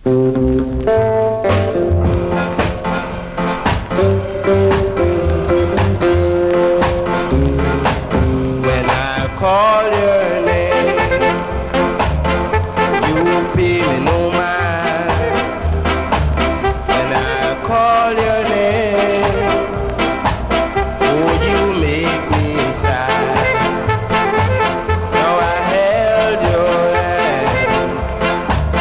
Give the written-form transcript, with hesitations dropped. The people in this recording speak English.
When I call your name, you pay me no